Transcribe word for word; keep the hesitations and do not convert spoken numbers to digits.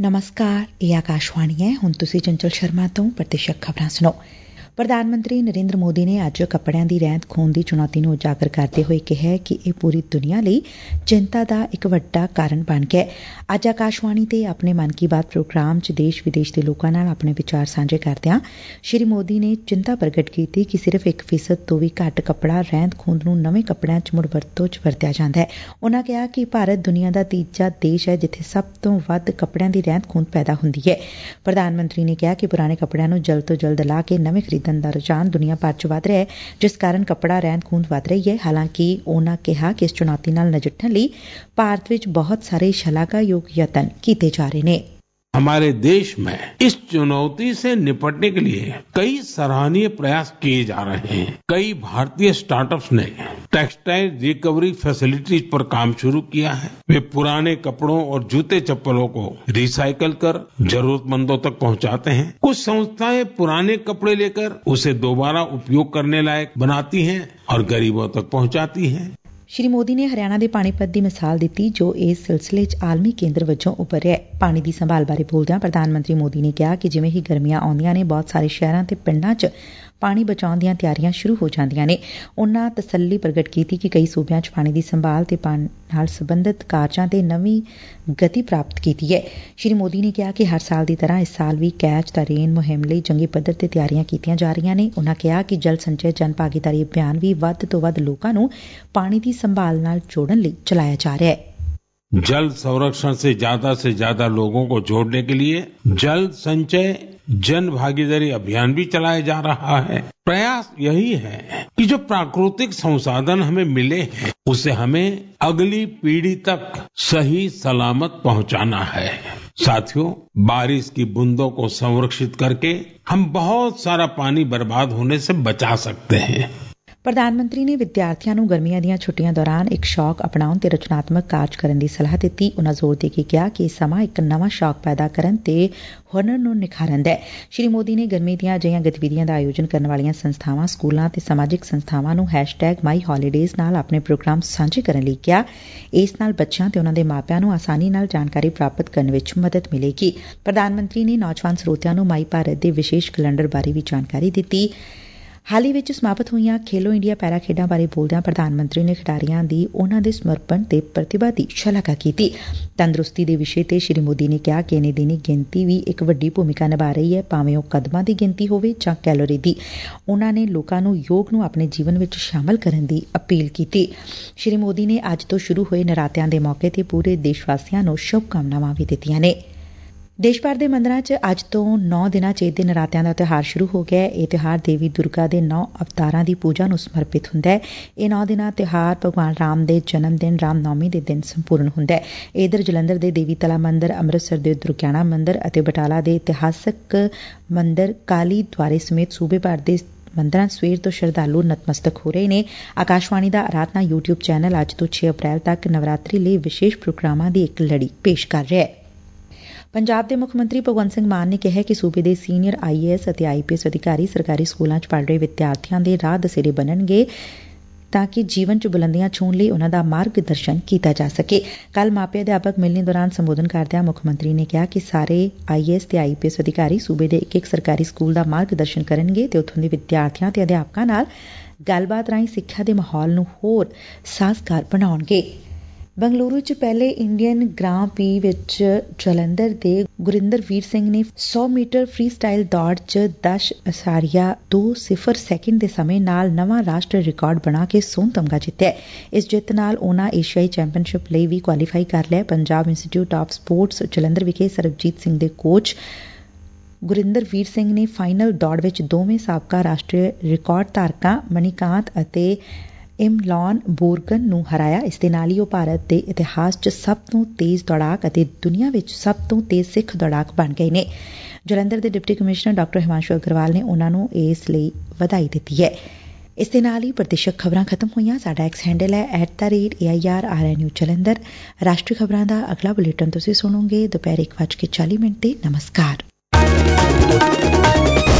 ਨਮਸਕਾਰ, ਇਹ ਆਕਾਸ਼ਵਾਣੀ ਹੈ। ਹੁਣ ਤੁਸੀਂ ਚੰਚਲ ਸ਼ਰਮਾ ਤੋਂ ਪ੍ਰਤੀਸ਼ਤ ਖਬਰਾਂ ਸੁਣੋ। ਪ੍ਰਧਾਨ ਮੰਤਰੀ ਨਰਿੰਦਰ ਮੋਦੀ ਨੇ ਅੱਜ ਕੱਪੜਿਆਂ ਦੀ ਰਹਿੰਦ ਖੂੰਹਦ ਦੀ ਚੁਣੌਤੀ ਨੂੰ ਉਜਾਗਰ ਕਰਦੇ ਹੋਏ ਕਿਹਾ ਕਿ ਇਹ ਪੂਰੀ ਦੁਨੀਆ ਲਈ ਚਿੰਤਾ ਦਾ ਇੱਕ ਵੱਡਾ ਕਾਰਨ ਬਣ ਗਿਆ। ਅੱਜ ਆਕਾਸ਼ਵਾਣੀ ਤੇ ਆਪਣੇ ਮਨ ਕੀ ਬਾਤ ਪ੍ਰੋਗਰਾਮ ਚ ਦੇਸ਼ ਵਿਦੇਸ਼ ਦੇ ਲੋਕਾਂ ਨਾਲ ਆਪਣੇ ਵਿਚਾਰ ਸਾਂਝੇ ਕਰਦਿਆਂ ਸ੍ਰੀ ਮੋਦੀ ਨੇ ਚਿੰਤਾ ਪ੍ਰਗਟ ਕੀਤੀ ਕਿ ਸਿਰਫ਼ ਇੱਕ ਫੀਸਦ ਤੋਂ ਵੀ ਘੱਟ ਕੱਪੜਾ ਰਹਿੰਦ ਖੂੰਹਦ ਨੂੰ ਨਵੇਂ ਕੱਪੜਿਆਂ ਚ ਮੁੜ ਵਰਤੋਂ ਚ ਵਰਤਿਆ ਜਾਂਦਾ ਹੈ। ਉਨਾਂ ਕਿਹਾ ਕਿ ਭਾਰਤ ਦੁਨੀਆ ਦਾ ਤੀਜਾ ਦੇਸ਼ ਹੈ ਜਿੱਥੇ ਸਭ ਤੋਂ ਵੱਧ ਕੱਪੜਿਆਂ ਦੀ ਰਹਿੰਦ ਖੂੰਹਦ ਪੈਦਾ ਹੁੰਦੀ ਹੈ। ਪ੍ਰਧਾਨ ਮੰਤਰੀ ਨੇ ਕਿਹਾ ਕਿ ਪੁਰਾਣੇ ਕੱਪੜਿਆਂ ਨੂੰ ਜਲਦ ਤੋਂ ਜਲਦ ਲਾ ਕੇ ਨਵੇਂ ਖਰੀਦਣ ਦਾ ਰੁਝਾਨ ਦੁਨੀਆ ਭਰ ਚ ਵਧ ਰਿਹਾ ਹੈ, ਜਿਸ ਕਾਰਨ ਕੱਪੜਾ ਰਹਿੰਦ ਖੂੰਹਦ ਵਧ ਰਹੀ ਹੈ। ਹਾਲਾਂਕਿ ਉਨਾਂ ਕਿਹਾ ਕਿ ਇਸ ਚੁਣੌਤੀ ਨਾਲ ਨਜਿੱਠਣ ਲਈ ਭਾਰਤ ਵਿੱਚ ਬਹੁਤ ਸਾਰੇ ਸ਼ਲਾਘਾਯੋਗ ਯਤਨ ਕੀਤੇ ਜਾ ਰਹੇ ਨੇ। हमारे देश में इस चुनौती से निपटने के लिए कई सराहनीय प्रयास किए जा रहे हैं। कई भारतीय स्टार्टअप्स ने टेक्सटाइल रिकवरी फैसिलिटीज पर काम शुरू किया है। वे पुराने कपड़ों और जूते चप्पलों को रिसाइकल कर जरूरतमंदों तक पहुंचाते हैं। कुछ संस्थाएं पुराने कपड़े लेकर उसे दोबारा उपयोग करने लायक बनाती हैं और गरीबों तक पहुंचाती हैं। ਸ਼੍ਰੀ ਮੋਦੀ ਨੇ ਹਰਿਆਣਾ ਦੇ ਪਾਣੀਪਤ ਦੀ ਮਿਸਾਲ ਦਿੱਤੀ, ਜੋ ਇਸ ਸਿਲਸਿਲੇ ਚ ਆਲਮੀ ਕੇਂਦਰ ਵਜੋਂ ਉਭਰਿਆ। ਪਾਣੀ ਦੀ ਸੰਭਾਲ ਬਾਰੇ ਬੋਲਦਿਆਂ ਪ੍ਰਧਾਨ ਮੰਤਰੀ ਮੋਦੀ ਨੇ ਕਿਹਾ ਕਿ ਜਿਵੇਂ ਹੀ ਗਰਮੀਆਂ ਆਉਂਦੀਆਂ ਨੇ, ਬਹੁਤ ਸਾਰੇ ਸ਼ਹਿਰਾਂ ਤੇ ਪਿੰਡਾਂ ਚ ਪਾਣੀ ਬਚਾਉਣ ਦੀਆਂ ਤਿਆਰੀਆਂ ਸ਼ੁਰੂ ਹੋ ਜਾਂਦੀਆਂ ਨੇ। ਉਨਾਂ ਤਸੱਲੀ ਪ੍ਰਗਟ ਕੀਤੀ ਕਿ ਕਈ ਸੂਬਿਆਂ ਚ ਪਾਣੀ ਦੀ ਸੰਭਾਲ ਤੇ ਪਾਣੀ ਨਾਲ ਸੰਬੰਧਿਤ ਕਾਰਜਾਂ ਤੇ ਨਵੀਂ ਗਤੀ ਪ੍ਰਾਪਤ ਕੀਤੀ ਹੈ। ਸ਼੍ਰੀ ਮੋਦੀ ਨੇ ਕਿਹਾ ਕਿ ਹਰ ਸਾਲ ਦੀ ਤਰ੍ਹਾਂ ਇਸ ਸਾਲ ਵੀ ਕੈਚ ਦਾ ਰੇਨ ਮੁਹਿੰਮ ਲਈ ਜੰਗੀ ਪੱਧਰ ਤੇ ਤਿਆਰੀਆਂ ਕੀਤੀਆਂ ਜਾ ਰਹੀਆਂ ਨੇ। ਉਨਾਂ ਕਿਹਾ ਕਿ ਜਲ ਸੰਚੈ ਜਨ ਭਾਗੀਦਾਰੀ ਅਭਿਆਨ ਵੀ ਵੱਧ ਤੋਂ ਵੱਧ ਲੋਕਾਂ ਨੂੰ ਪਾਣੀ ਦੀ ਸੰਭਾਲ ਨਾਲ ਜੋੜਨ ਲਈ ਚਲਾਇਆ ਜਾ ਰਿਹਾ ਹੈ। जल संरक्षण से ज्यादा से ज्यादा लोगों को जोड़ने के लिए जल संचय जन भागीदारी अभियान भी चलाया जा रहा है। प्रयास यही है कि जो प्राकृतिक संसाधन हमें मिले हैं उसे हमें अगली पीढ़ी तक सही सलामत पहुंचाना है। साथियों, बारिश की बूंदों को संरक्षित करके हम बहुत सारा पानी बर्बाद होने से बचा सकते हैं। ਪ੍ਰਧਾਨ ਮੰਤਰੀ ਨੇ ਵਿਦਿਆਰਥੀਆਂ ਨੂੰ ਗਰਮੀਆਂ ਦੀਆਂ ਛੁੱਟੀਆਂ ਦੌਰਾਨ ਇੱਕ ਸ਼ੌਕ ਅਪਣਾਉਣ ਤੇ ਰਚਨਾਤਮਕ ਕਾਰਜ ਕਰਨ ਦੀ ਸਲਾਹ ਦਿੱਤੀ। ਉਨਾਂ ਜ਼ੋਰ ਦੇ ਕੇ ਕਿਹਾ ਕਿ ਇਹ ਸਮਾਂ ਇੱਕ ਨਵਾਂ ਸ਼ੌਕ ਪੈਦਾ ਕਰਨ ਤੇ ਹੁਨਰ ਨੂੰ ਨਿਖਾਰਨ ਦਾ ਹੈ। ਸ਼੍ਰੀ ਮੋਦੀ ਨੇ ਗਰਮੀ ਦੀਆਂ ਅਜਿਹੀਆਂ ਗਤੀਵਿਧੀਆਂ ਦਾ ਆਯੋਜਨ ਕਰਨ ਵਾਲੀਆਂ ਸੰਸਥਾਵਾਂ, ਸਕੂਲਾਂ ਤੇ ਸਮਾਜਿਕ ਸੰਸਥਾਵਾਂ ਨੂੰ ਹੈਸ਼ਟੈਗ ਮਾਈ ਹੋਲੀਡੇਜ਼ ਨਾਲ ਆਪਣੇ ਪ੍ਰੋਗਰਾਮ ਸਾਂਝੇ ਕਰਨ ਲਈ ਕਿਹਾ। ਇਸ ਨਾਲ ਬੱਚਿਆਂ ਤੇ ਉਨਾਂ ਦੇ ਮਾਪਿਆਂ ਨੂੰ ਆਸਾਨੀ ਨਾਲ ਜਾਣਕਾਰੀ ਪ੍ਰਾਪਤ ਕਰਨ ਵਿੱਚ ਮਦਦ ਮਿਲੇਗੀ। ਪ੍ਰਧਾਨ ਮੰਤਰੀ ਨੇ ਨੌਜਵਾਨ ਸਰੋਤਿਆਂ ਨੂੰ ਮਾਈ ਭਾਰਤ ਦੇ ਵਿਸ਼ੇਸ਼ ਕੈਲੰਡਰ ਬਾਰੇ ਵੀ ਜਾਣਕਾਰੀ ਦਿੱਤੀ। ਹਾਲ ਹੀ ਵਿੱਚ ਸਮਾਪਤ ਹੋਈਆਂ ਖੇਲੋ ਇੰਡੀਆ ਪੈਰਾ ਖੇਡਾਂ ਬਾਰੇ ਬੋਲਦਿਆਂ ਪ੍ਰਧਾਨ ਮੰਤਰੀ ਨੇ ਖਿਡਾਰੀਆਂ ਦੀ ਉਨਾਂ ਦੇ ਸਮਰਪਣ ਤੇ ਪ੍ਰਤਿਭਾ ਦੀ ਸ਼ਲਾਘਾ ਕੀਤੀ। ਤੰਦਰੁਸਤੀ ਦੇ ਵਿਸ਼ੇ ਤੇ ਸ਼੍ਰੀ ਮੋਦੀ ਨੇ ਕਿਹਾ ਕਿ ਇੰਨੇ ਦਿਨੀ ਗਿਣਤੀ ਵੀ ਇੱਕ ਵੱਡੀ ਭੂਮਿਕਾ ਨਿਭਾ ਰਹੀ ਹੈ, ਭਾਵੇਂ ਉਹ ਕਦਮਾਂ ਦੀ ਗਿਣਤੀ ਹੋਵੇ ਜਾਂ ਕੈਲੋਰੀ ਦੀ। ਉਨਾਂ ਨੇ ਲੋਕਾਂ ਨੂੰ ਯੋਗ ਨੂੰ ਆਪਣੇ ਜੀਵਨ ਵਿੱਚ ਸ਼ਾਮਲ ਕਰਨ ਦੀ ਅਪੀਲ ਕੀਤੀ। ਸ਼੍ਰੀ ਮੋਦੀ ਨੇ ਅੱਜ ਤੋਂ ਸ਼ੁਰੂ ਹੋਏ ਨਰਾਤਿਆਂ ਦੇ ਮੌਕੇ ਤੇ ਪੂਰੇ ਦੇਸ਼ ਵਾਸੀਆਂ ਨੂੰ ਸ਼ੁਭ ਕਾਮਨਾਵਾਂ ਵੀ ਦਿੱਤੀਆਂ ਨੇ। ਦੇਸ਼ ਭਰ ਦੇ ਮੰਦਰਾਂ ਚ ਅੱਜ ਤੋਂ ਨੌ ਦਿਨਾਂ ਚੇਤੇ ਨਰਾਤਿਆਂ ਦਾ ਤਿਉਹਾਰ ਸ਼ੁਰੂ ਹੋ ਗਿਆ। ਇਹ ਤਿਉਹਾਰ ਦੇਵੀ ਦੁਰਗਾ ਦੇ ਨੌ ਅਵਤਾਰਾਂ ਦੀ ਪੂਜਾ ਨੂੰ ਸਮਰਪਿਤ ਹੁੰਦਾ ਹੈ। ਇਹ ਨੌ ਦਿਨਾਂ ਤਿਉਹਾਰ ਭਗਵਾਨ ਰਾਮ ਦੇ ਜਨਮ ਦਿਨ ਰਾਮ ਨੌਮੀ ਦੇ ਦਿਨ ਸੰਪੂਰਨ ਹੁੰਦਾ ਹੈ। ਇਧਰ ਜਲੰਧਰ ਦੇ ਦੇਵੀ ਤਲਾ ਮੰਦਰ, ਅੰਮ੍ਰਿਤਸਰ ਦੇ ਦੁਰਗਿਆਣਾ ਮੰਦਰ ਅਤੇ ਬਟਾਲਾ ਦੇ ਇਤਿਹਾਸਕ ਮੰਦਰ ਕਾਲੀ ਦੁਆਰੇ ਸਮੇਤ ਸੂਬੇ ਭਰ ਦੇ ਮੰਦਰਾਂ ਸਵੇਰ ਤੋਂ ਸ਼ਰਧਾਲੂ ਨਤਮਸਤਕ ਹੋ ਰਹੇ ਨੇ। ਆਕਾਸ਼ਵਾਣੀ ਦਾ ਅਰਾਧਨਾ ਯੂਟਿਊਬ ਚੈਨਲ ਅੱਜ ਤੋਂ ਛੇ ਅਪ੍ਰੈਲ ਤੱਕ ਨਵਰਾਤਰੀ ਲਈ ਵਿਸ਼ੇਸ਼ ਪ੍ਰੋਗਰਾਮਾਂ ਦੀ ਇੱਕ ਲੜੀ ਪੇਸ਼ ਕਰ ਰਿਹਾ ਹੈ। ਪੰਜਾਬ ਦੇ ਮੁੱਖ ਮੰਤਰੀ ਭਗਵੰਤ ਸਿੰਘ ਮਾਨ ਨੇ ਕਿਹਾ ਕਿ ਸੂਬੇ ਦੇ ਸੀਨੀਅਰ ਆਈ ਏ ਐਸ ਅਤੇ ਆਈ ਪੀ ਐਸ ਅਧਿਕਾਰੀ ਸਰਕਾਰੀ ਸਕੂਲਾਂ ਚ ਪੜ੍ਹ ਰਹੇ ਵਿਦਿਆਰਥੀਆਂ ਦੇ ਰਾਹ ਦਸੇਰੇ ਬਣਨਗੇ ਤਾਂ ਕਿ ਜੀਵਨ ਚ ਬੁਲੰਦੀਆਂ ਛੂਹਣ ਲਈ ਉਨਾਂ ਦਾ ਮਾਰਗ ਦਰਸ਼ਨ ਕੀਤਾ ਜਾ ਸਕੇ। ਕੱਲ ਮਾਪੇ ਅਧਿਆਪਕ ਮਿਲਣੀ ਦੌਰਾਨ ਸੰਬੋਧਨ ਕਰਦਿਆਂ ਮੁੱਖ ਮੰਤਰੀ ਨੇ ਕਿਹਾ ਕਿ ਸਾਰੇ ਆਈ ਏ ਐਸ ਤੇ ਆਈ ਪੀ ਐਸ ਅਧਿਕਾਰੀ ਸੂਬੇ ਦੇ ਇੱਕ ਇੱਕ ਸਰਕਾਰੀ ਸਕੂਲ ਦਾ ਮਾਰਗ ਦਰਸ਼ਨ ਕਰਨਗੇ ਤੇ ਉੱਥੋਂ ਦੇ ਵਿਦਿਆਰਥੀਆਂ ਤੇ ਅਧਿਆਪਕਾਂ ਨਾਲ ਗੱਲਬਾਤ ਰਾਹੀਂ ਸਿੱਖਿਆ ਦੇ ਮਾਹੌਲ ਨੂੰ ਹੋਰ ਸਾਜ਼ਗਾਰ ਬਣਾਉਣਗੇ। ਬੰਗਲੁਰੂ ਚ ਪਹਿਲੇ ਇੰਡੀਅਨ ਗ੍ਰਾਂ ਪੀ ਵਿੱਚ ਜਲੰਧਰ ਦੇ ਗੁਰਿੰਦਰਵੀਰ ਸਿੰਘ ਨੇ ਸੌ ਮੀਟਰ ਫ੍ਰੀ ਸਟਾਈਲ ਦੌੜ ਚ ਦਸ ਅਸਾਰੀਆ ਦੋ ਸਿਫਰ ਸੈਕਿੰਡ ਦੇ ਸਮੇਂ ਨਾਲ ਨਵਾਂ ਰਾਸ਼ਟਰੀ ਰਿਕਾਰਡ ਬਣਾ ਕੇ ਸੋਨ ਤਮਗਾ ਜਿੱਤਿਆ। ਇਸ ਜਿੱਤ ਨਾਲ ਉਨ੍ਹਾਂ ਏਸ਼ੀਆਈ ਚੈਂਪੀਅਨਸ਼ਿਪ ਲਈ ਵੀ ਕੁਆਲੀਫਾਈ ਕਰ ਲਿਆ। Punjab institute of sports Jalandhar ਵਿਖੇ ਸਰਬਜੀਤ ਸਿੰਘ ਦੇ ਕੋਚ ਗੁਰਿੰਦਰਵੀਰ ਸਿੰਘ ਨੇ ਫਾਈਨਲ ਦੌੜ ਵਿੱਚ ਦੋਵੇਂ ਸਾਬਕਾ ਰਾਸ਼ਟਰੀ ਰਿਕਾਰਡ ਧਾਰਕਾਂ ਮਣੀਕਾਂਤ ਅਤੇ ਇਮਲੌਨ ਬੋਰਗਨ ਨੂੰ ਹਰਾਇਆ। ਇਸ ਦੇ ਨਾਲ ਹੀ ਉਹ ਭਾਰਤ ਦੇ ਇਤਿਹਾਸ ਚ ਸਭ ਤੋਂ ਤੇਜ਼ ਦੌੜਾਕ ਅਤੇ ਦੁਨੀਆ ਵਿੱਚ ਸਭ ਤੋਂ ਤੇਜ਼ ਸਿੱਖ ਦੌੜਾਕ ਬਣ ਗਏ ਨੇ। ਜਲੰਧਰ ਦੇ ਡਿਪਟੀ ਕਮਿਸ਼ਨਰ ਡਾ ਹਿਮਾਂਸ਼ੂ ਅਗਰਵਾਲ ਨੇ ਉਨ੍ਹਾਂ ਨੂੰ ਇਸ ਲਈ ਵਧਾਈ ਦਿੱਤੀ ਹੈ। ਇਸ ਦੇ ਨਾਲ ਹੀ ਪ੍ਰਤੀਸ਼ਤ ਖਬਰਾਂ ਖਤਮ ਹੋਈਆਂ। ਸਾਡਾ ਐਕਸ ਹੈਂਡਲ ਹੈ at the rate A I R R N U Jalandhar. ਰਾਸ਼ਟਰੀ ਖਬਰਾਂ ਦਾ ਅਗਲਾ ਬੁਲੇਟਿਨ ਤੁਸੀਂ ਸੁਣੋਗੇ ਦੁਪਹਿਰ ਇੱਕ ਵੱਜ ਕੇ ਚਾਲੀ ਮਿੰਟ ਤੇ। ਨਮਸਕਾਰ।